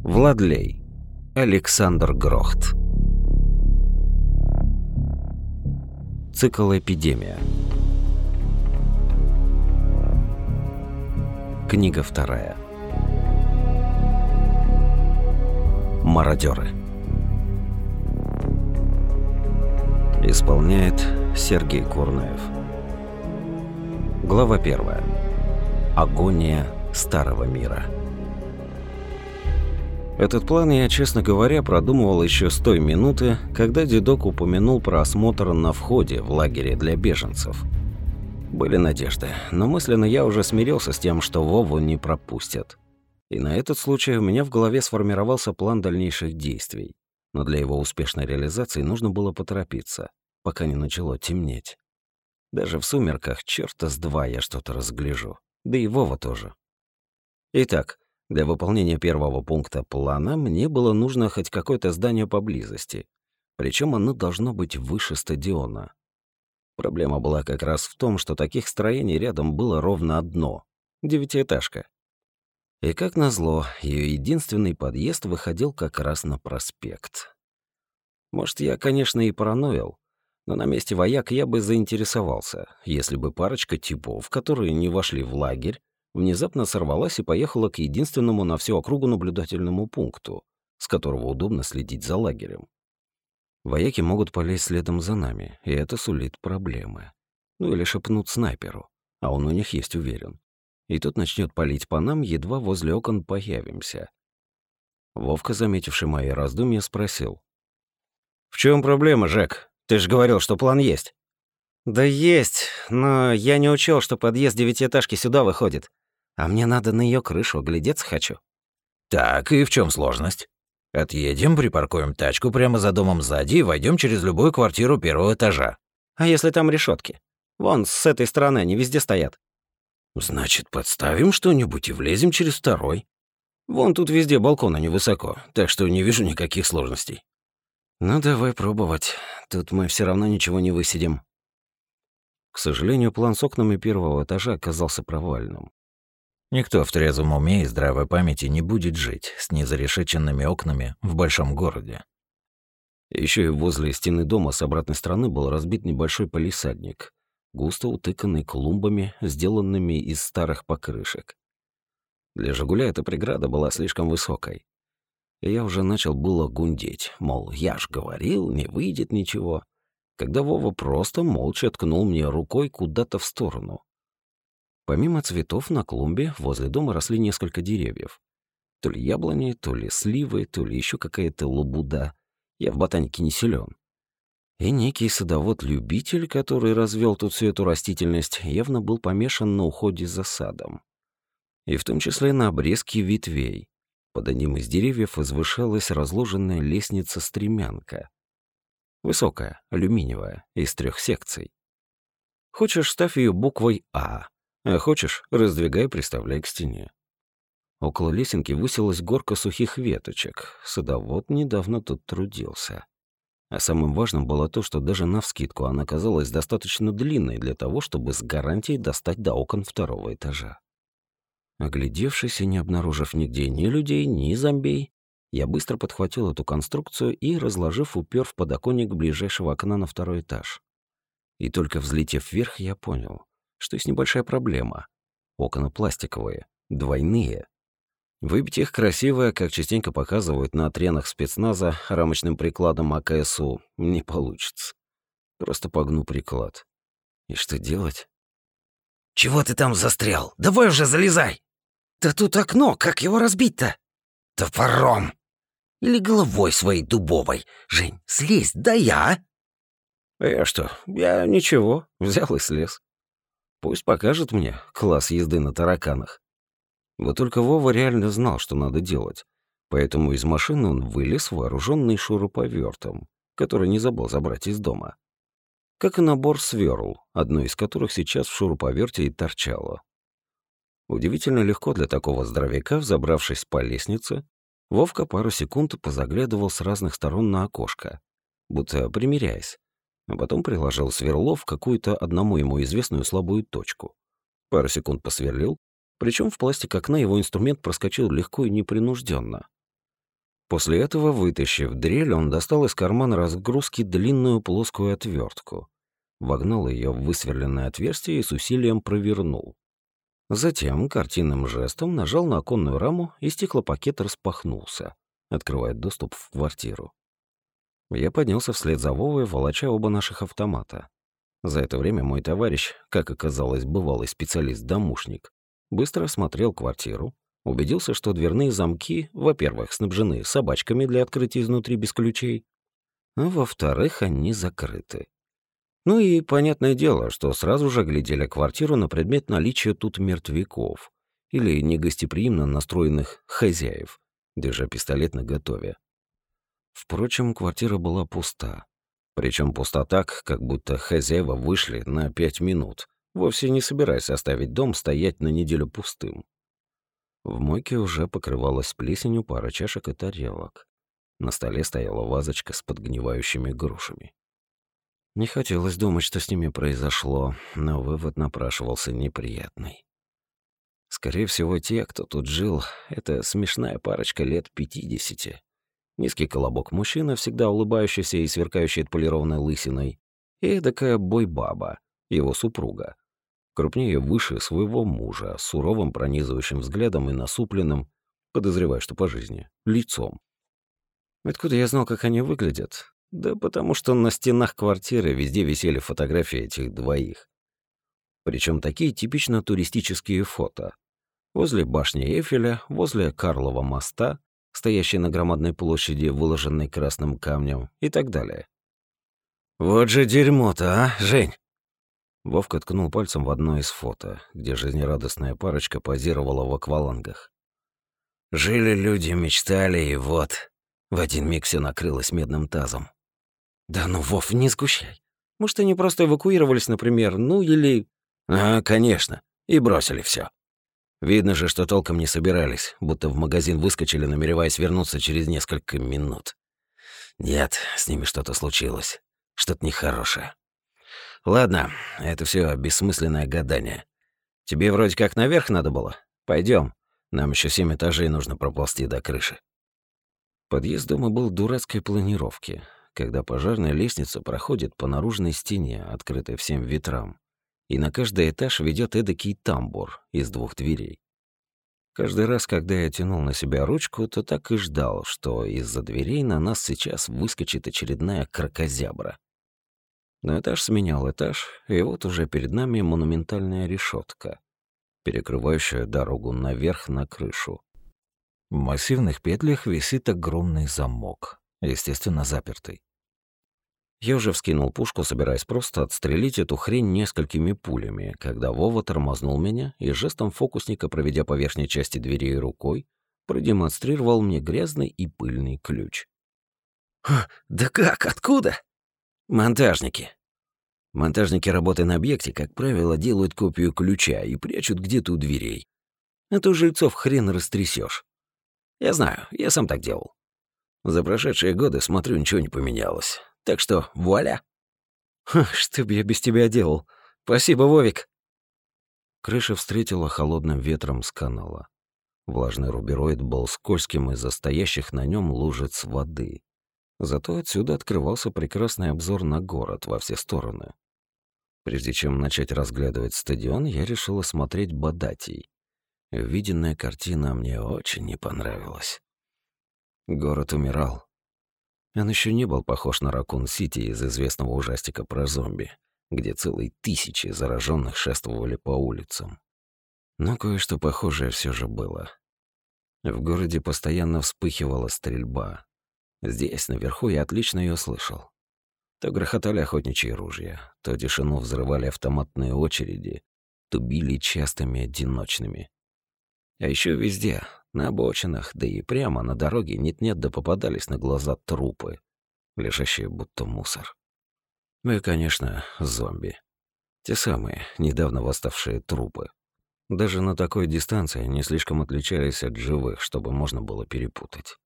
Владлей. Александр Грохт. Цикл «Эпидемия». Книга 2. Мародеры. Исполняет Сергей Курнаев. Глава 1. Агония старого мира. Этот план я, честно говоря, продумывал еще с той минуты, когда дедок упомянул про осмотр на входе в лагере для беженцев. Были надежды, но мысленно я уже смирился с тем, что Вову не пропустят. И на этот случай у меня в голове сформировался план дальнейших действий. Но для его успешной реализации нужно было поторопиться, пока не начало темнеть. Даже в сумерках черта с два я что-то разгляжу. Да и Вова тоже. Итак, для выполнения первого пункта плана мне было нужно хоть какое-то здание поблизости. Причем оно должно быть выше стадиона. Проблема была как раз в том, что таких строений рядом было ровно одно — 9-этажка. И как назло, ее единственный подъезд выходил как раз на проспект. Может, я, конечно, и параноил, но на месте вояк я бы заинтересовался, если бы парочка типов, которые не вошли в лагерь, внезапно сорвалась и поехала к единственному на всю округу наблюдательному пункту, с которого удобно следить за лагерем. Вояки могут полезть следом за нами, и это сулит проблемы. Ну или шепнут снайперу, а он у них есть, уверен. И тот начнет палить по нам, едва возле окон появимся. Вовка, заметивший мои раздумья, спросил. «В чем проблема, Жек? Ты же говорил, что план есть». «Да есть, но я не учел, что подъезд 9-этажки сюда выходит. А мне надо на ее крышу, глядеться хочу». «Так, и в чем сложность? Отъедем, припаркуем тачку прямо за домом сзади и войдем через любую квартиру первого этажа». «А если там решетки? Вон, с этой стороны они везде стоят». «Значит, подставим что-нибудь и влезем через второй. Вон тут везде балконы невысоко, так что не вижу никаких сложностей». «Ну, давай пробовать. Тут мы все равно ничего не высидим». К сожалению, план с окнами первого этажа оказался провальным. Никто в трезвом уме и здравой памяти не будет жить с незарешеченными окнами в большом городе. Еще и возле стены дома с обратной стороны был разбит небольшой палисадник, густо утыканный клумбами, сделанными из старых покрышек. Для «Жигуля» эта преграда была слишком высокой. И я уже начал было гундеть, мол, я ж говорил, не выйдет ничего, когда Вова просто молча ткнул мне рукой куда-то в сторону. Помимо цветов на клумбе возле дома росли несколько деревьев. То ли яблони, то ли сливы, то ли еще какая-то лабуда. Я в ботанике не силен. И некий садовод-любитель, который развел тут всю эту растительность, явно был помешан на уходе за садом. И в том числе на обрезке ветвей. Под одним из деревьев возвышалась разложенная лестница-стремянка. Высокая, алюминиевая, из 3 секций. Хочешь, ставь ее буквой «А», а хочешь, раздвигай, приставляй к стене. Около лесенки высилась горка сухих веточек. Садовод недавно тут трудился. А самым важным было то, что даже навскидку она казалась достаточно длинной для того, чтобы с гарантией достать до окон 2-го этажа. Оглядевшись и не обнаружив нигде ни людей, ни зомбей, я быстро подхватил эту конструкцию и, разложив, упер в подоконник ближайшего окна на 2-й этаж. И только взлетев вверх, я понял, что есть небольшая проблема. Окна пластиковые, двойные. Выбить их красиво, как частенько показывают на тренах спецназа рамочным прикладом АКСУ, не получится. Просто погну приклад. И что делать? «Чего ты там застрял? Давай уже залезай!» «Да тут окно, как его разбить-то?» «Топором! Или головой своей дубовой! Жень, слезь, да я!» «А я что? Я ничего, взял и слез. Пусть покажет мне класс езды на тараканах». Вот только Вова реально знал, что надо делать, поэтому из машины он вылез, вооруженный шуруповертом, который не забыл забрать из дома. Как и набор сверл, одно из которых сейчас в шуруповерте и торчало. Удивительно легко для такого здоровяка, взобравшись по лестнице, Вовка пару секунд позаглядывал с разных сторон на окошко, будто примиряясь, а потом приложил сверло в какую-то одному ему известную слабую точку. Пару секунд посверлил, причем в пластик окна его инструмент проскочил легко и непринужденно. После этого, вытащив дрель, он достал из кармана разгрузки длинную плоскую отвертку, вогнал ее в высверленное отверстие и с усилием провернул. Затем картинным жестом нажал на оконную раму, и стеклопакет распахнулся, открывая доступ в квартиру. Я поднялся вслед за Вовой, волоча оба наших автомата. За это время мой товарищ, как оказалось, бывалый специалист-домушник, быстро осмотрел квартиру, убедился, что дверные замки, во-первых, снабжены собачками для открытия изнутри без ключей, а во-вторых, они закрыты. Ну и понятное дело, что сразу же глядели квартиру на предмет наличия тут мертвяков или негостеприимно настроенных хозяев, держа пистолет наготове. Впрочем, квартира была пуста. Причем пуста так, как будто хозяева вышли на 5 минут, вовсе не собираясь оставить дом стоять на неделю пустым. В мойке уже покрывалась плесенью пара чашек и тарелок. На столе стояла вазочка с подгнивающими грушами. Не хотелось думать, что с ними произошло, но вывод напрашивался неприятный. Скорее всего, те, кто тут жил, это смешная парочка лет 50. Низкий колобок мужчина, всегда улыбающийся и сверкающий отполированной лысиной, и эдакая бойбаба, его супруга, крупнее выше своего мужа, с суровым пронизывающим взглядом и насупленным, подозреваю, что по жизни, лицом. Откуда я знал, как они выглядят? Да потому что на стенах квартиры везде висели фотографии этих двоих. Причем такие типично туристические фото. Возле башни Эйфеля, возле Карлова моста, стоящей на громадной площади, выложенной красным камнем, и так далее. «Вот же дерьмо-то, а, Жень?» Вовка ткнул пальцем в одно из фото, где жизнерадостная парочка позировала в аквалангах. «Жили люди, мечтали, и вот, в один миг все накрылось медным тазом». «Да ну, Вов, не сгущай. Может, они просто эвакуировались, например, ну или...» «А, конечно, и бросили все. Видно же, что толком не собирались, будто в магазин выскочили, намереваясь вернуться через несколько минут. Нет, с ними что-то случилось, что-то нехорошее. Ладно, это все бессмысленное гадание. Тебе вроде как наверх надо было? Пойдем, нам еще 7 этажей нужно проползти до крыши». Подъезд дома был дурацкой планировки, когда пожарная лестница проходит по наружной стене, открытой всем ветрам, и на каждый этаж ведет эдакий тамбур из 2 дверей. Каждый раз, когда я тянул на себя ручку, то так и ждал, что из-за дверей на нас сейчас выскочит очередная кракозябра. Но этаж сменял этаж, и вот уже перед нами монументальная решетка, перекрывающая дорогу наверх на крышу. В массивных петлях висит огромный замок, естественно, запертый. Я уже вскинул пушку, собираясь просто отстрелить эту хрень несколькими пулями, когда Вова тормознул меня и жестом фокусника, проведя по верхней части двери рукой, продемонстрировал мне грязный и пыльный ключ. «Да как? Откуда?» «Монтажники. Монтажники, работая на объекте, как правило, делают копию ключа и прячут где-то у дверей. А то жильцов хрен растрясешь. Я знаю, я сам так делал. За прошедшие годы, смотрю, ничего не поменялось. Так что вуаля!» «Что б я без тебя делал? Спасибо, Вовик!» Крыша встретила холодным ветром с канала. Влажный рубероид был скользким из-за стоящих на нем лужиц воды. Зато отсюда открывался прекрасный обзор на город во все стороны. Прежде чем начать разглядывать стадион, я решил осмотреть Бадатий. Виденная картина мне очень не понравилась. Город умирал. Он еще не был похож на Ракун-Сити из известного ужастика про зомби, где целые тысячи зараженных шествовали по улицам. Но кое-что похожее все же было. В городе постоянно вспыхивала стрельба. Здесь, наверху, я отлично ее слышал. То грохотали охотничьи ружья, то тишину взрывали автоматные очереди, то били частыми одиночными. А еще везде, на обочинах, да и прямо на дороге нет-нет да попадались на глаза трупы, лежащие будто мусор. Ну и, конечно, зомби. Те самые, недавно восставшие трупы. Даже на такой дистанции они слишком отличались от живых, чтобы можно было перепутать.